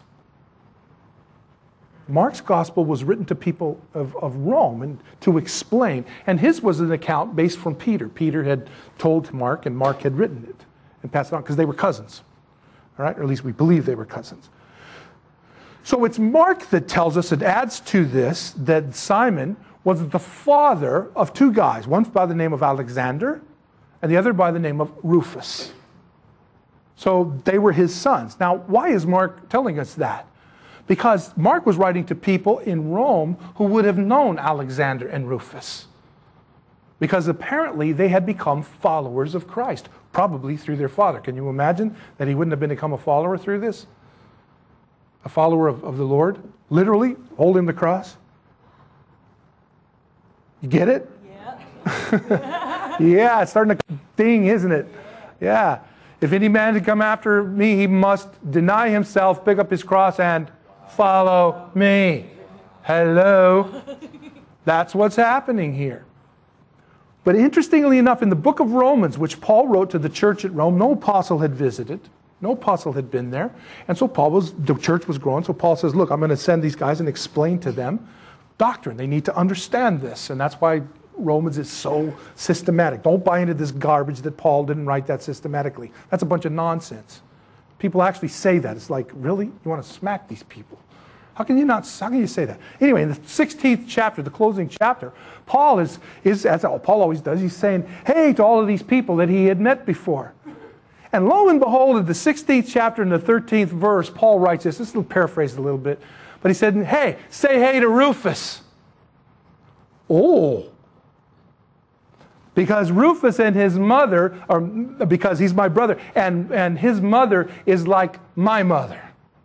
Mark's gospel was written to people of Rome and to explain. And his was an account based from Peter. Peter had told Mark, and Mark had written it and passed it on because they were cousins. All right? Or at least we believe they were cousins. So it's Mark that tells us, it adds to this, that Simon was the father of two guys. One by the name of Alexander and the other by the name of Rufus. So they were his sons. Now, why is Mark telling us that? Because Mark was writing to people in Rome who would have known Alexander and Rufus. Because apparently they had become followers of Christ, probably through their father. Can you imagine that he wouldn't have become a follower through this? A follower of the Lord? Literally, holding the cross? You get it? Yeah. Yeah, it's starting to ding, isn't it? Yeah. If any man to come after me, he must deny himself, pick up his cross, and follow me. Hello. That's what's happening here. But interestingly enough, in the book of Romans, which Paul wrote to the church at Rome, no apostle had visited. No apostle had been there. And so the church was growing. So Paul says, look, I'm going to send these guys and explain to them doctrine. They need to understand this. And that's why Romans is so systematic. Don't buy into this garbage that Paul didn't write that systematically. That's a bunch of nonsense. People actually say that. It's like, really? You want to smack these people? How can you say that? Anyway, in the 16th chapter, the closing chapter, Paul is as Paul always does, he's saying, hey, to all of these people that he had met before. And lo and behold, in the 16th chapter and the 13th verse, Paul writes this. This is paraphrased a little bit. But he said, hey, say hey to Rufus. Oh. Because Rufus and his mother, or because he's my brother, and his mother is like my mother.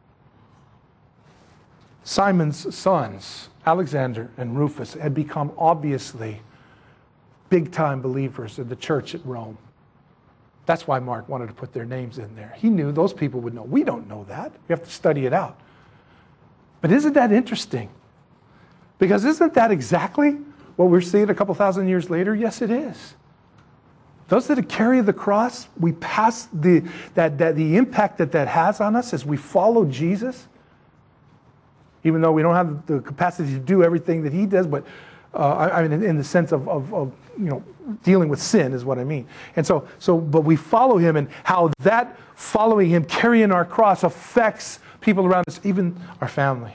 Simon's sons, Alexander and Rufus, had become obviously big-time believers in the church at Rome. That's why Mark wanted to put their names in there. He knew those people would know. We don't know that. We have to study it out. But isn't that interesting? Because isn't that exactly what we're seeing a couple thousand years later? Yes, it is. Those that carry the cross, we pass the impact that has on us as we follow Jesus. Even though we don't have the capacity to do everything that he does, but I mean, in the sense of dealing with sin is what I mean. And but we follow him, and how that following him, carrying our cross, affects people around us, even our family.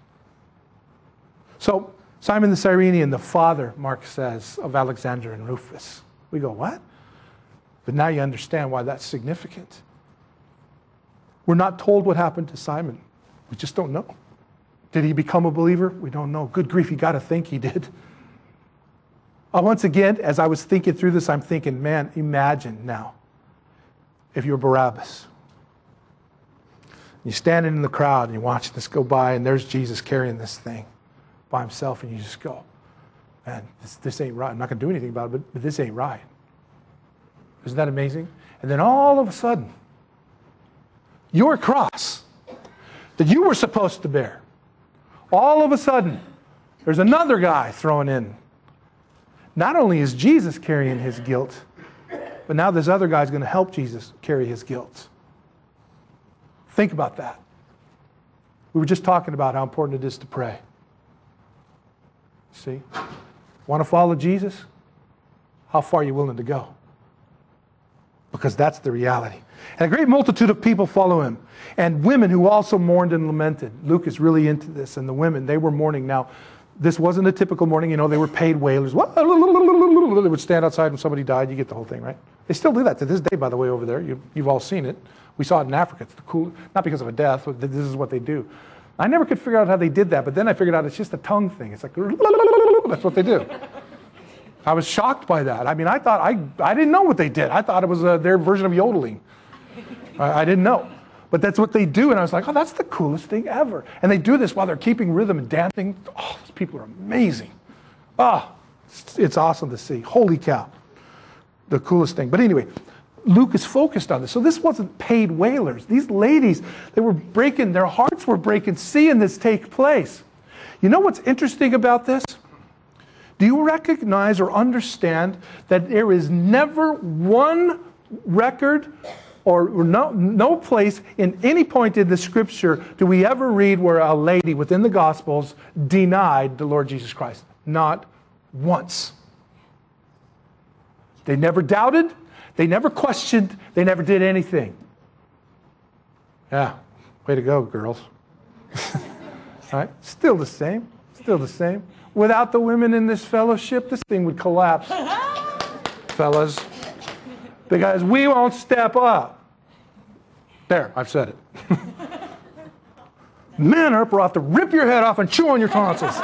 So Simon the Cyrenian, the father, Mark says, of Alexander and Rufus. We go, what? But now you understand why that's significant. We're not told what happened to Simon. We just don't know. Did he become a believer? We don't know. Good grief, you got to think he did. Once again, as I was thinking through this, I'm thinking, man, imagine now if you're Barabbas. You're standing in the crowd and you're watching this go by, and there's Jesus carrying this thing by himself, and you just go, man, this ain't right. I'm not going to do anything about it, but this ain't right. Isn't that amazing? And then all of a sudden, your cross that you were supposed to bear, all of a sudden, there's another guy thrown in. Not only is Jesus carrying his guilt, but now this other guy's going to help Jesus carry his guilt. Think about that. We were just talking about how important it is to pray. See? Want to follow Jesus? How far are you willing to go? Because that's the reality. And a great multitude of people follow him. And women who also mourned and lamented. Luke is really into this. And the women, they were mourning. Now, this wasn't a typical mourning. You know, they were paid wailers. They would stand outside when somebody died. You get the whole thing, right? They still do that to this day, by the way, over there. You've all seen it. We saw it in Africa. It's the cool, not because of a death, but this is what they do. I never could figure out how they did that, but then I figured out it's just a tongue thing. It's like, that's what they do. I was shocked by that. I mean, I thought, I didn't know what they did. I thought it was their version of yodeling. I didn't know. But that's what they do, and I was like, oh, that's the coolest thing ever. And they do this while they're keeping rhythm and dancing. Oh, these people are amazing. Oh, it's awesome to see. Holy cow. The coolest thing. But anyway, Luke is focused on this. So this wasn't paid wailers. These ladies, they were breaking, their hearts were breaking, seeing this take place. You know what's interesting about this? Do you recognize or understand that there is never one record or no place in any point in the scripture do we ever read where a lady within the Gospels denied the Lord Jesus Christ? Not once. They never doubted. They never questioned. They never did anything. Yeah, way to go, girls. All right, still the same. Still the same. Without the women in this fellowship, this thing would collapse. Fellas. Because we won't step up. There, I've said it. Men are brought to rip your head off and chew on your tonsils.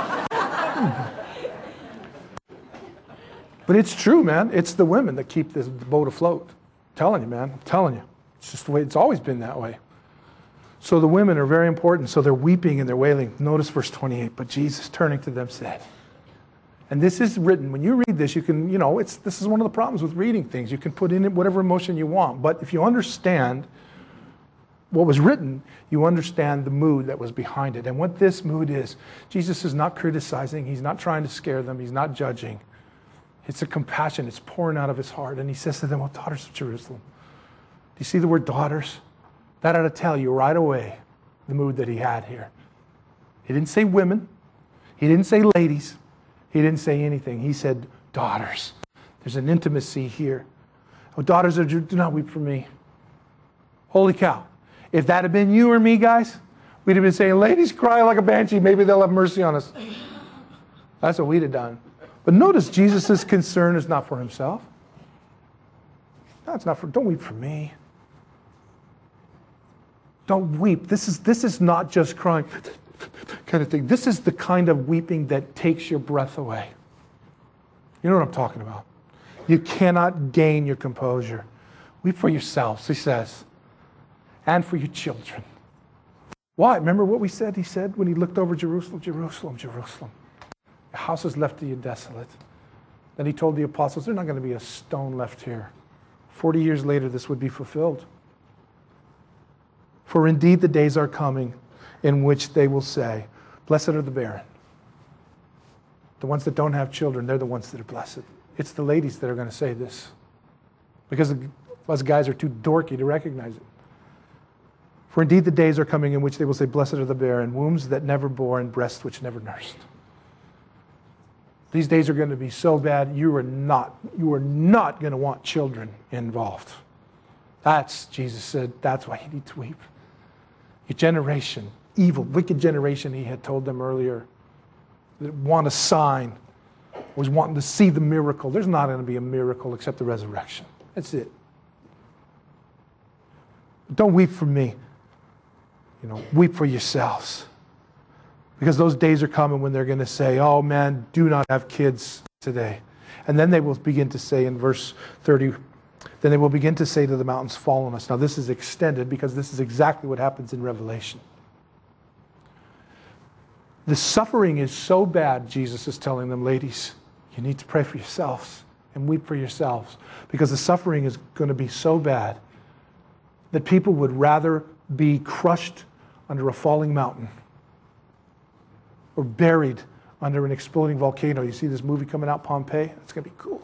But it's true, man. It's the women that keep this boat afloat. I'm telling you, man. I'm telling you. It's just the way it's always been that way. So the women are very important. So they're weeping and they're wailing. Notice verse 28. But Jesus, turning to them, said, and this is written. When you read this, you can, this is one of the problems with reading things. You can put in it whatever emotion you want. But if you understand what was written, you understand the mood that was behind it. And what this mood is, Jesus is not criticizing. He's not trying to scare them. He's not judging. It's a compassion. It's pouring out of his heart. And he says to them, oh, daughters of Jerusalem. Do you see the word daughters? That ought to tell you right away the mood that he had here. He didn't say women. He didn't say ladies. He didn't say anything. He said daughters. There's an intimacy here. Oh, daughters of Jerusalem, do not weep for me. Holy cow. If that had been you or me, guys, we'd have been saying, ladies cry like a banshee. Maybe they'll have mercy on us. That's what we'd have done. But notice Jesus' concern is not for himself. No, it's not for, don't weep for me. Don't weep. This is not just crying kind of thing. This is the kind of weeping that takes your breath away. You know what I'm talking about. You cannot gain your composure. Weep for yourselves, he says, and for your children. Why? Remember what we said? He said when he looked over Jerusalem, Jerusalem, Jerusalem. The house is left to you desolate. Then he told the apostles, there's not going to be a stone left here. 40 years later, this would be fulfilled. For indeed the days are coming in which they will say, blessed are the barren. The ones that don't have children, they're the ones that are blessed. It's the ladies that are going to say this. Because us guys are too dorky to recognize it. For indeed the days are coming in which they will say, blessed are the barren, wombs that never bore and breasts which never nursed. These days are going to be so bad, you are not going to want children involved. That's, Jesus said, that's why you need to weep. Your generation, evil, wicked generation, he had told them earlier, that want a sign, was wanting to see the miracle. There's not going to be a miracle except the resurrection. That's it. Don't weep for me. Weep for yourselves. Because those days are coming when they're going to say, oh man, do not have kids today. And then they will begin to say in verse 30, then they will begin to say to the mountains, fall on us. Now this is extended because this is exactly what happens in Revelation. The suffering is so bad, Jesus is telling them, ladies, you need to pray for yourselves. and weep for yourselves, because the suffering is going to be so bad that people would rather be crushed under a falling mountain or buried under an exploding volcano. You see this movie coming out, Pompeii? It's going to be cool.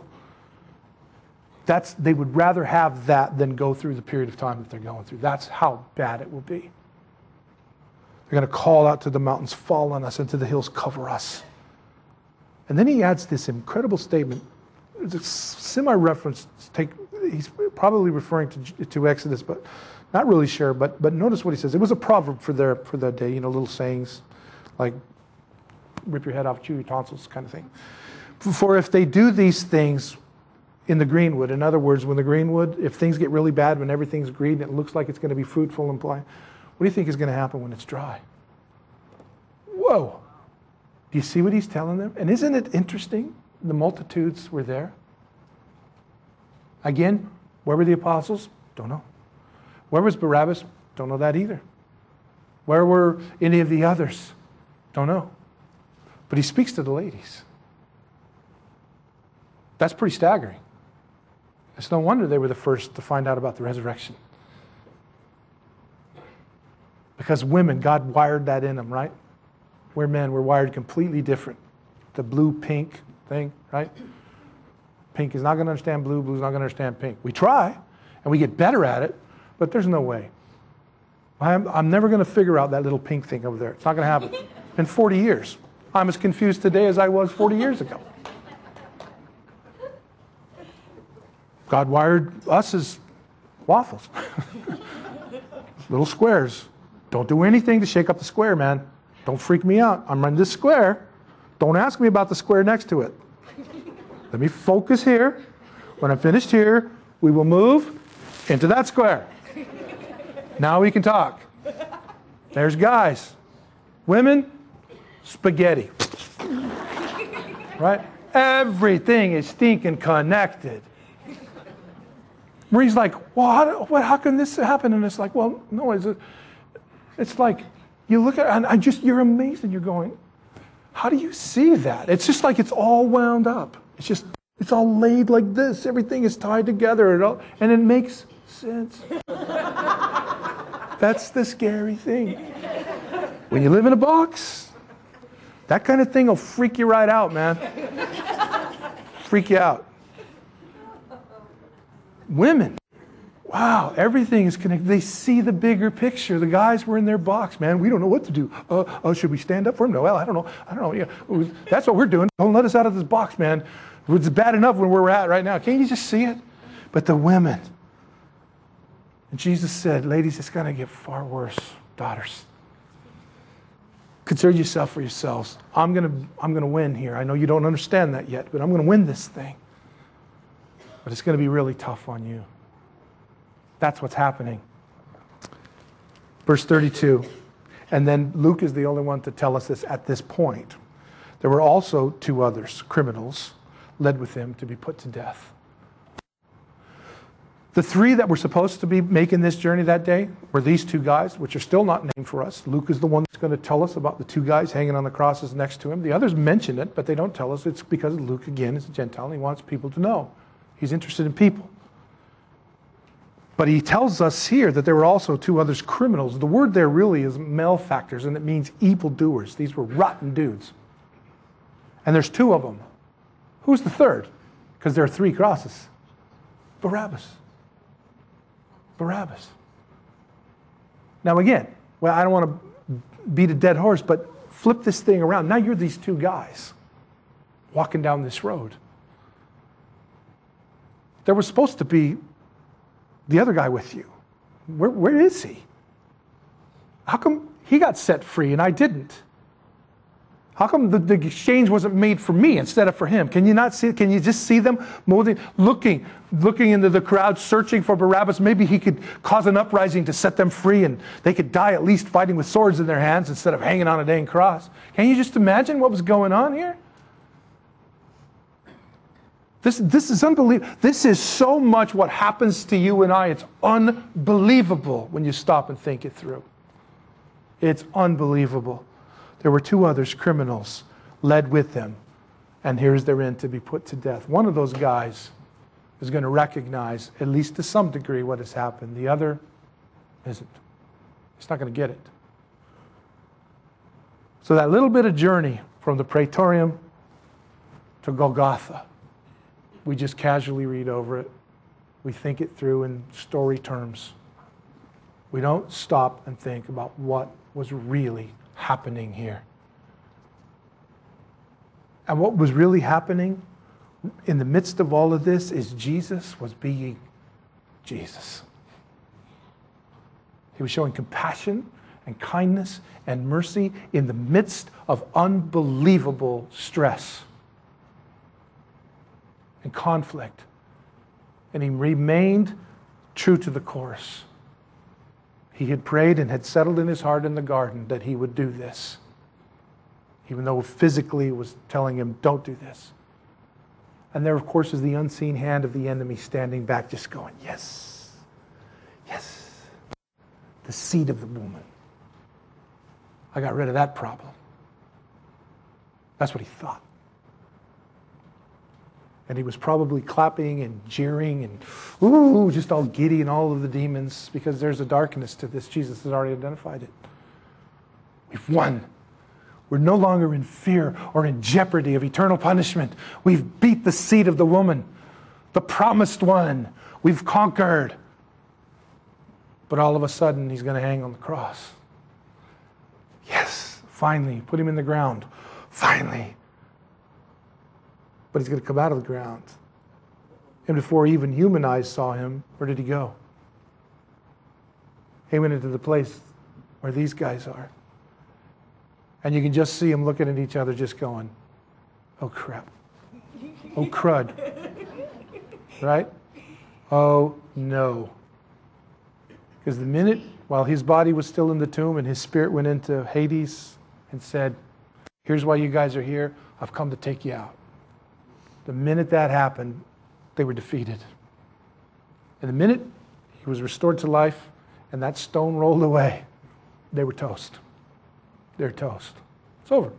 They would rather have that than go through the period of time that they're going through. That's how bad it will be. They're going to call out to the mountains, fall on us, and to the hills, cover us. And then he adds this incredible statement. It's a semi-reference. He's probably referring to Exodus, but not really sure. But notice what he says. It was a proverb for that day, little sayings like rip your head off, chew your tonsils kind of thing. For if they do these things in the greenwood, in other words, when the greenwood, if things get really bad, when everything's green, and it looks like it's going to be fruitful and what do you think is going to happen when it's dry? Whoa. Do you see what he's telling them? And isn't it interesting? The multitudes were there. Again, where were the apostles? Don't know. Where was Barabbas? Don't know that either. Where were any of the others? Don't know. But he speaks to the ladies. That's pretty staggering. It's no wonder they were the first to find out about the resurrection. Because women, God wired that in them, right? We're men, we're wired completely different. The blue-pink thing, right? Pink is not going to understand blue, blue's not going to understand pink. We try, and we get better at it, but there's no way. I'm never going to figure out that little pink thing over there. It's not going to happen. In 40 years. I'm as confused today as I was 40 years ago. God wired us as waffles. Little squares. Don't do anything to shake up the square, man. Don't freak me out. I'm running this square. Don't ask me about the square next to it. Let me focus here. When I'm finished here, we will move into that square. Now we can talk. There's guys. Women, spaghetti. Right? Everything is stinking connected. Marie's like, well, how can this happen? And it's like, well, no, it's like, you look at it, and you're amazed, and you're going, how do you see that? It's just like it's all wound up. It's all laid like this. Everything is tied together, and it makes sense. That's the scary thing. When you live in a box, that kind of thing will freak you right out, man. Freak you out. Women, wow, everything is connected. They see the bigger picture. The guys were in their box, man. We don't know what to do. Should we stand up for him? No, well, I don't know. Yeah, that's what we're doing. Don't let us out of this box, man. It's bad enough where we're at right now. Can't you just see it? But the women. And Jesus said, ladies, it's going to get far worse, daughters. Concern yourself for yourselves. I'm going to win here. I know you don't understand that yet, but I'm going to win this thing. But it's going to be really tough on you. That's what's happening. Verse 32. And then Luke is the only one to tell us this at this point. There were also 2 others, criminals, led with him to be put to death. The 3 that were supposed to be making this journey that day were these 2 guys, which are still not named for us. Luke is the one that's going to tell us about the 2 guys hanging on the crosses next to him. The others mention it, but they don't tell us. It's because Luke, again, is a Gentile, and he wants people to know. He's interested in people. But he tells us here that there were also 2 others, criminals. The word there really is malefactors, and it means evildoers. These were rotten dudes. And there's 2 of them. Who's the third? Because there are 3 crosses. Barabbas. Barabbas. Now again, well, I don't want to beat a dead horse, but flip this thing around. Now you're these 2 guys walking down this road. There was supposed to be the other guy with you. Where is he? How come he got set free and I didn't? How come the exchange wasn't made for me instead of for him? Can you not see it? Can you just see them moving, looking into the crowd, searching for Barabbas? Maybe he could cause an uprising to set them free and they could die at least fighting with swords in their hands instead of hanging on a dang cross. Can you just imagine what was going on here? This is unbelievable. This is so much what happens to you and I. It's unbelievable when you stop and think it through. It's unbelievable. There were 2 others, criminals, led with them. And here's their end, to be put to death. One of those guys is going to recognize, at least to some degree, what has happened. The other isn't. He's not going to get it. So that little bit of journey from the Praetorium to Golgotha, we just casually read over it. We think it through in story terms. We don't stop and think about what was really happening here. And what was really happening in the midst of all of this is Jesus was being Jesus. He was showing compassion and kindness and mercy in the midst of unbelievable stress and conflict. And he remained true to the course. He had prayed and had settled in his heart in the garden that he would do this, even though physically it was telling him, don't do this. And there, of course, is the unseen hand of the enemy standing back, just going, yes, yes. The seed of the woman. I got rid of that problem. That's what he thought. And he was probably clapping and jeering and, ooh, just all giddy and all of the demons, because there's a darkness to this. Jesus has already identified it. We've won. We're no longer in fear or in jeopardy of eternal punishment. We've beat the seed of the woman, the promised one. We've conquered. But all of a sudden, he's going to hang on the cross. Yes, finally, put him in the ground. Finally. But he's going to come out of the ground. And before even human eyes saw him, where did he go? He went into the place where these guys are. And you can just see them looking at each other just going, oh crap. Oh crud. Right? Oh no. Because the minute, while his body was still in the tomb and his spirit went into Hades and said, here's why you guys are here, I've come to take you out. The minute that happened, they were defeated. And the minute he was restored to life and that stone rolled away, they were toast. They're toast. It's over.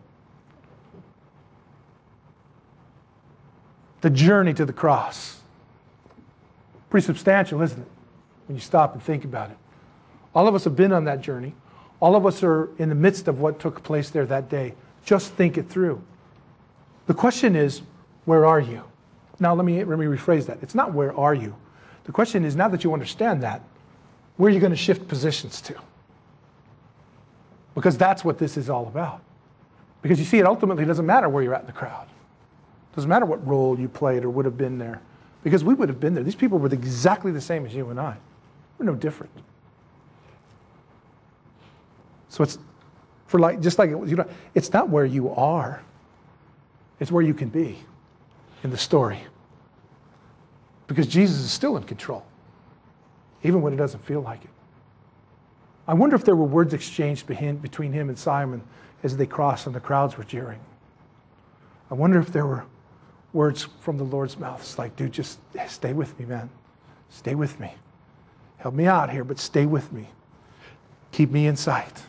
The journey to the cross. Pretty substantial, isn't it? When you stop and think about it. All of us have been on that journey. All of us are in the midst of what took place there that day. Just think it through. The question is, where are you? Now let me rephrase that. It's not where are you. The question is, now that you understand that, where are you going to shift positions to? Because that's what this is all about. Because you see, it ultimately doesn't matter where you're at in the crowd. It doesn't matter what role you played or would have been there. Because we would have been there. These people were exactly the same as you and I. We're no different. So it's just like it was, it's not where you are. It's where you can be in the story. Because Jesus is still in control, even when it doesn't feel like it. I wonder if there were words exchanged between him and Simon as they crossed and the crowds were jeering. I wonder if there were words from the Lord's mouth. It's like, dude, just stay with me, man. Stay with me. Help me out here, but stay with me. Keep me in sight.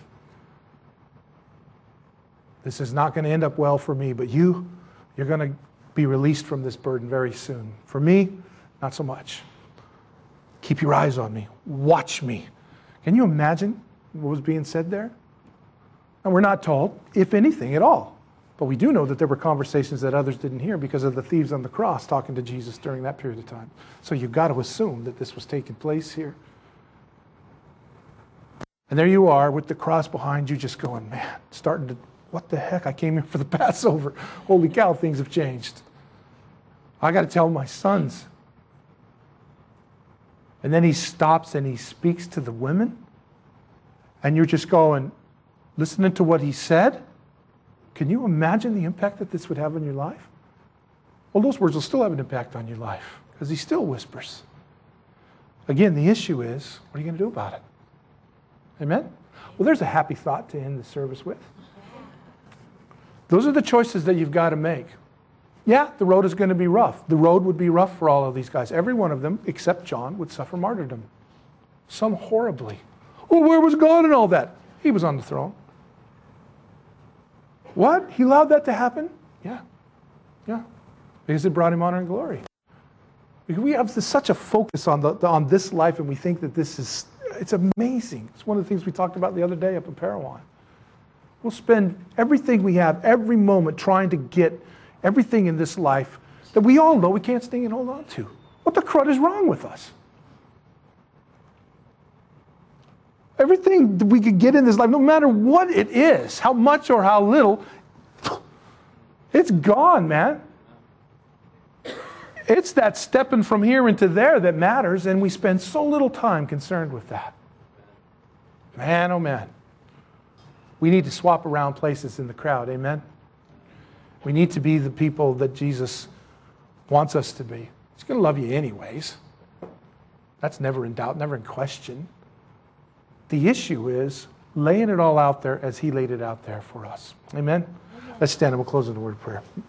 This is not going to end up well for me, but you're going to be released from this burden very soon. For me, not so much. Keep your eyes on me. Watch me. Can you imagine what was being said there? And we're not told, if anything at all. But we do know that there were conversations that others didn't hear because of the thieves on the cross talking to Jesus during that period of time. So you've got to assume that this was taking place here. And there you are with the cross behind you just going, man, starting to, what the heck? I came here for the Passover. Holy cow, things have changed. I got to tell my sons. And then he stops and he speaks to the women. And you're just going, listening to what he said. Can you imagine the impact that this would have on your life? Well, those words will still have an impact on your life because he still whispers. Again, the issue is, what are you going to do about it? Amen? Well, there's a happy thought to end the service with. Those are the choices that you've got to make. Yeah, the road is going to be rough. The road would be rough for all of these guys. Every one of them, except John, would suffer martyrdom. Some horribly. Oh, where was God and all that? He was on the throne. What? He allowed that to happen? Yeah. Yeah. Because it brought him honor and glory. Because we have such a focus on this life, and we think that it's amazing. It's one of the things we talked about the other day up in Parowan. We'll spend everything we have, every moment, trying to get everything in this life that we all know we can't stay and hold on to. What the crud is wrong with us? Everything that we could get in this life, no matter what it is, how much or how little, it's gone, man. It's that stepping from here into there that matters, and we spend so little time concerned with that. Man, oh man. We need to swap around places in the crowd, amen? We need to be the people that Jesus wants us to be. He's going to love you anyways. That's never in doubt, never in question. The issue is laying it all out there as he laid it out there for us. Amen? Let's stand and we'll close with a word of prayer.